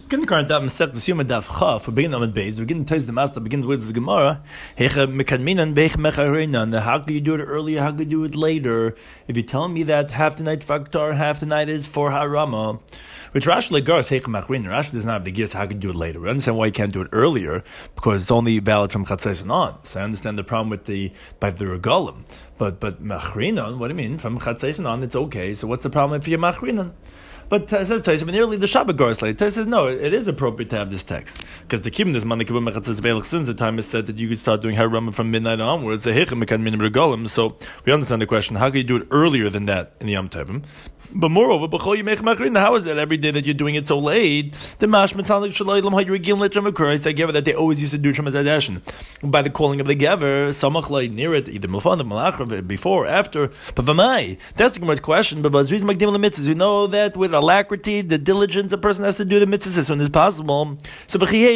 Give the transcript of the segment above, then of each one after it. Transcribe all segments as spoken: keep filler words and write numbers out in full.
Kindergarten Daf Masech L'Siyum Daf Chaf. We're beginning on Beis. We're getting to the master begins with the Gemara. Hecha mekadminan beich mecharinan. How could you do it earlier? How could you do it later? If you're telling me that half the night faktar, half the night is for harama, which Rashi legaras hecha machrin. Rashi does not have the gears. How could you do it later? We understand why you can't do it earlier because it's only valid from chatzais and on. So I understand the problem with the by the regalim. But but machrinan, what do you mean? From chatzais and on, it's okay. So what's the problem if you're machrinan? But uh, says Taisa, early the Shabbat Goris late. Taisa says no, it is appropriate to have this text because the Kibim this money Kibbutz Mechatzes Veilach since the time is said that you could start doing Haram from midnight onwards. So we understand the question: how can you do it earlier than that in the Yom Tovim? But moreover, how is that every day that you're doing it so late? The mashmat sounds like shalaylam how you regil letram occurs. I gather that they always used to do Shemas Hadashin by the calling of the Gever samach lay near it either mufan malach before or after. But v'mai, that's the Gemara's question. But as reason magdim lemitzvahs, you know that with alacrity, the diligence a person has to do the mitzvahs as soon as possible. So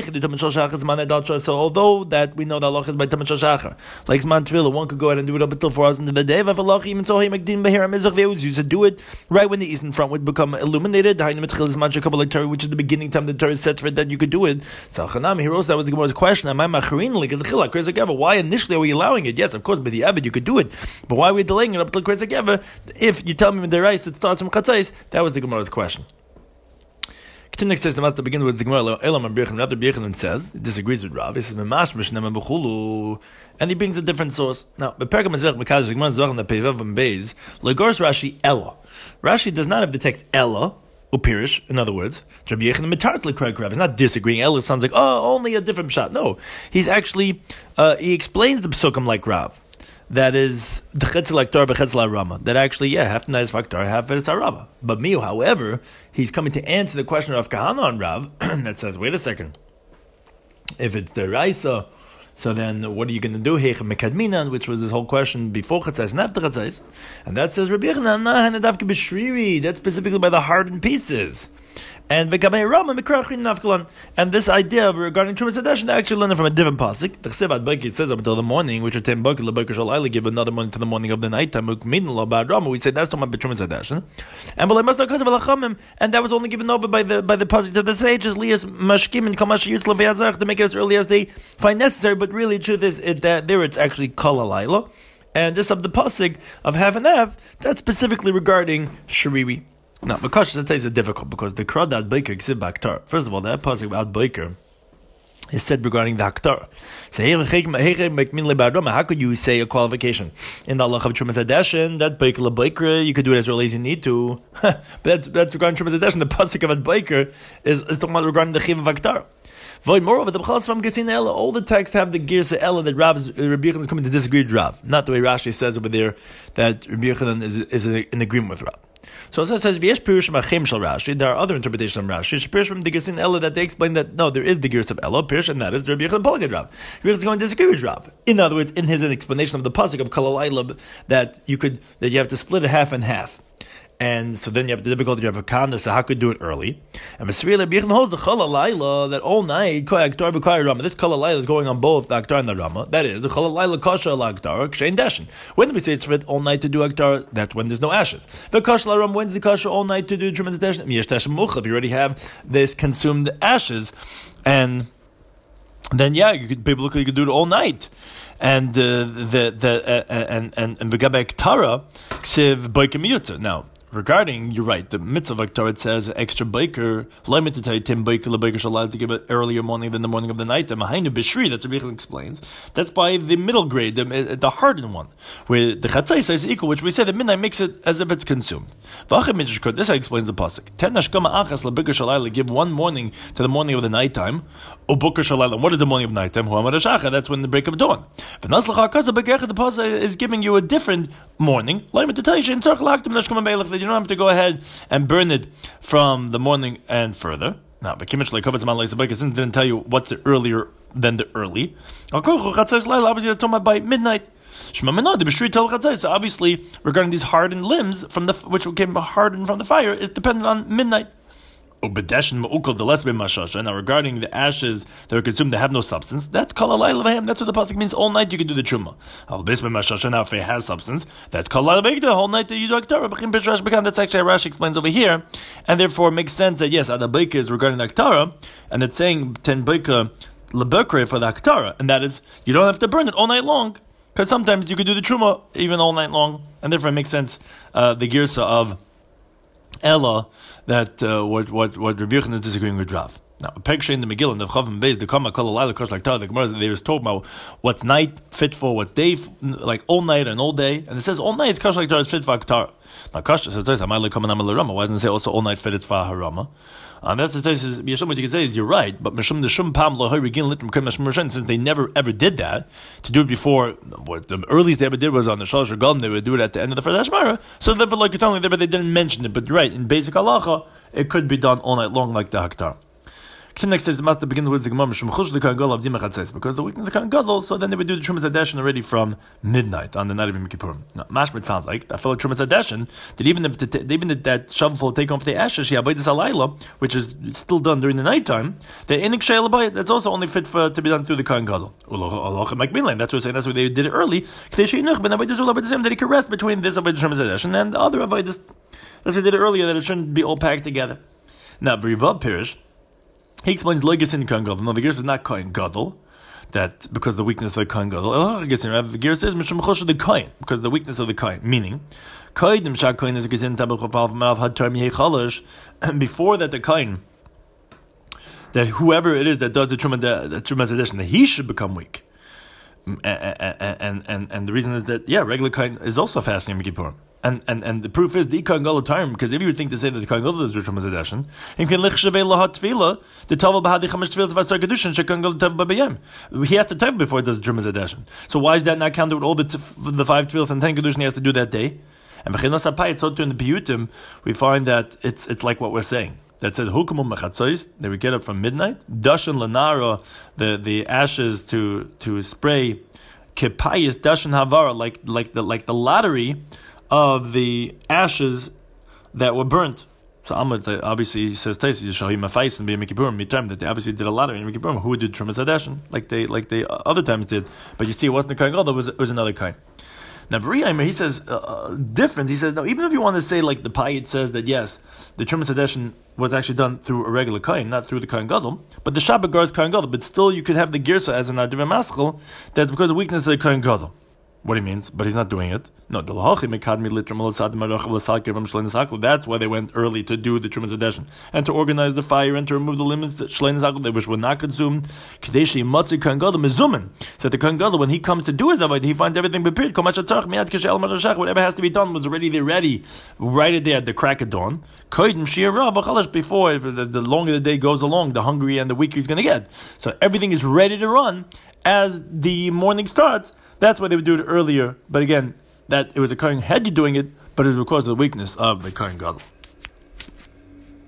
so although that we know that Allah is by Tamat Shachar, like Zman Tvila, one could go ahead and do it up until four hours in the day. Even so, they always used to do it right when the eastern front would become illuminated, which is the beginning time the Torah is set for it, that you could do it. So Chanam, he wrote that was the Gemara's question. Why initially are we allowing it? Yes, of course, by the Abed you could do it, but why are we delaying it up until Krezak Ever? If you tell me with the rice it starts from Chatzais, that was the Gemara's question. Continue next says the master begins with the Gemara. Elam and Birchan. After Birchan disagrees disagrees with Rav. He says Memash Mishnam Bechulu, and he brings a different source. Now, Beperkam Ezvech Mekadosh Gemara Zohar and the Peivav and Beis Legors Rashi Ella. Rashi does not have the text Ella Upirish. In other words, Rabbi Yechon Mitarz LeKreg Rav. He's not disagreeing. Ella sounds like oh only a different shot. No, he's actually uh, he explains the psukim like Rav. That is the chetzel aktar b'chetzel arama. That actually, yeah, half the night is faktar, half it is arama. But Miu, however, he's coming to answer the question of Kahana on Rav that says, wait a second, if it's the Raisa, so then what are you going to do? Heichem mekadminan, which was this whole question before Chatzais and after Chatzais, and that says Rabbi Yochanan, nah, hanadavke b'shriri. That's specifically by the hardened pieces. And and this idea regarding Trumas Hadashin, they actually learn it from a different pasuk. The Chsev Ad Baiki says up until the morning, which are ten bakil lebaker shal aila, give another morning to the morning of the night time. We say that's talking about Trumas Hadashin, and and that was only given over by the by the pasuk to the sages lias mashkim and kamash yutz leveazarch to make it as early as they find necessary. But really, the truth is it, that there it's actually kol alayla, and this of the pasuk of half and half that's specifically regarding Shariri. Now, Makash says it's difficult because the Krad Ad Baker Ksib Aktar. First of all, that pasuk about Baker is said regarding the Aktar. So, how could you say a qualification in the Allah of Trumas Hadashin that Baker Baker you could do it as early as you need to? But that's that's regarding Trumas Hadashin. The pasuk of Ad Baker is, is talking about regarding the Chiv of Aktar. Moreover, the B'chalas from Gersin Ella, all the texts have the Gersa Ella that Rav's, Rabbi Yochanan is coming to disagree with Rav. Not the way Rashi says over there that Rabbi Yochanan is, is in agreement with Rav. So it says, V'yesh Pirush Machim Shal Rashi, there are other interpretations of Rashi, Pirush from the Gersin Ella that they explain that, no, there is the Gers of Ella, Pirush, and that is the Rabbi Yochanan Polagad Rav. Rabbi Yochanan is going to disagree with Rav. In other words, in his explanation of the pasuk of Kalalayla, that you could, that you have to split it half and half. And so then you have the difficulty, you have a kana, so how could you do it early? And Masriya Rabbi Yochanan holds the Kalalayla that all night, Aktar b'Koi Rama, this Kalalayla is going on both the Aktar and the Rama. That is, the Kalalayla Kasha al Aktar, Kshein Dashin. When do we say it's for it all night to do Aktar? That's when there's no ashes. The Kasha al Rama, when's the Kasha all night to do Trumas Dashin? Yesh Dashin Mucha, if you already have this consumed ashes, and then yeah, you could biblically you could do it all night. And uh, the the uh, and and and Begabek Tara Ksiv Baker Miyuta. Now, regarding, you're right, the mitzvah of Torah, it says extra baker, limited to Tim Baker, the baker shall allowed to give it earlier morning than the morning of the night. The Mahainu Bishri, that's what Rabbi Yochanan explains. That's by the middle grade, the, the hardened one, where the Chatzais is equal, which we say that midnight makes it as if it's consumed. This explains the pasuk. Ten nashkama achas lebaker shall give one morning to the morning of the nighttime. O baker shall what is the morning of nighttime? That's when the break of dawn. The pasuk is giving you a different morning. You don't have to go ahead and burn it from the morning and further. Now, but Kimich didn't tell you what's the earlier than the early. Obviously, they're talking about by midnight. So obviously, regarding these hardened limbs from the which became hardened from the fire, is dependent on midnight. Now, regarding the ashes that are consumed that have no substance, that's kol halayla v'hem. That's what the pasuk means. All night you can do the truma. Now, if it has substance, that's kol halayla v'hem. The whole night that you do aktara. That's actually how Rashi explains over here, and therefore it makes sense that yes, adabeika is regarding the aktara, and it's saying ten beika lebekre for the aktara, and that is you don't have to burn it all night long, because sometimes you could do the truma even all night long, and therefore it makes sense uh, the girsa of Ella that uh, what what what Rabbi Yochanan is disagreeing with Rav. Now, Pekshe in the Megillah and the Chavim Beis the Kama Kol Halayla Kosh Like Tar. The Gemara they was talking about what's night fit for, what's day like all night and all day, and it says all night it's Kosh Like Tar is fit for Aktar. Now Kosh says this Amalei Kaman Amalei Rama. Why doesn't it say also all night fit for Harama? And that's the case. Yeshua, what you can say is you're right, but Mishum the Shum Pam Lohoi Regin Litrim Kem Mishum Roshan, since they never ever did that to do it before, what the earliest they ever did was on the Shalosh Regalim. They would do it at the end of the first Hashmara. So therefore, like you're telling me, but they didn't mention it. But right in basic halacha, it could be done all night long, like the Haktar. Next stage, the master begins with the Gemara because the weakness of the Kohen Gadol, so then they would do the Trumas Hadeshin already from midnight on the night of Yom Kippurim. Now, mashmat sounds like I feel like Trumas Hadeshin that even if the, even if that shovelful take off the ashes, which is still done during the nighttime, the inik shayla that's also only fit for to be done through the Kohen Gadol. That's what saying. That's why they did it early. That he could rest between this avodah Trumas Hadeshin and the other avodah. That's why they did it earlier. That it shouldn't be all packed together. Now, B'Rivav Pirish. He explains Loigis in Kohen Gadol. No, the Gersa is not Kohen Gadol, that because the weakness of the Kohen Gadol. The Gersa is Mishum Chosh of the Kohen, because the weakness of the Kohen. Meaning, Kohen Shak Kohen is a Getin Tabel Chopal Mav Had Term Yechalash, and before that the Kohen, that whoever it is that does the Truma the Truma Hadeshin, that he should become weak. And and and and the reason is that yeah, regular Kohen is also fasting in Yom Kippurim. And, and and the proof is the Kohen Gadol time, because if you would think to say that the Kohen Gadol is Rishon Mazadeshin, in can lich shavei lahat tefila, the tavel bahadi chamesh tefila tzvasar kedushin shekohen Gadol tev b'bayim. He has to tev before it does Rishon Mazadeshin. So why is that not counted with all the tef, the five tefillas and ten kedushin he has to do that day? And v'chinos hapayit, so too in the piyutim we find that it's it's like what we're saying. That says hukamum mechatzos. They would get up from midnight. Dashan lanara, the the ashes to to spray. Kepayis dashan havara, like like the like the lottery of the ashes that were burnt. So Amud obviously he says Taisi Shahim Afais and B'Yom Kippurim midterm that they obviously did a lot of in Yom Kippurim who would do Trumas Hadeshin like they like they other times did. But you see, it wasn't the Kohen Gadol, it was it was another Kohen. Now B'Riyaimer he says uh, different. He says no, even if you want to say like the Payit says that yes, the Trumas Hadeshin was actually done through a regular Kohen, not through the Kohen Gadol, but the Shabbat guards Kohen Gadol. But still, you could have the Girsa as an Adiv Maschel. That's because of the weakness of the Kohen Gadol. What he means, but he's not doing it. No, that's why they went early to do the Trumas Hadeshin and to organize the fire and to remove the limits which were not consumed. So the Kohen Gadol, when he comes to do his avodah, he finds everything prepared. Whatever has to be done was already there, ready, right there at the crack of dawn. Before the, the longer the day goes along, the hungrier and the weaker he's going to get. So everything is ready to run as the morning starts. That's why they would do it earlier. But again, that it was a Kohen had you doing it, but it was because of the weakness of the Kohen Gadol.